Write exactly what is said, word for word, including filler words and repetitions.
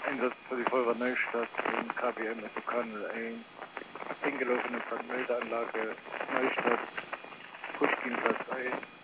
Einsatz für die Feuerwehr Neustadt in K B M S O K null eins. Hingelaufene Brandmeldeanlage Neustadt. Pushkinplatz eins.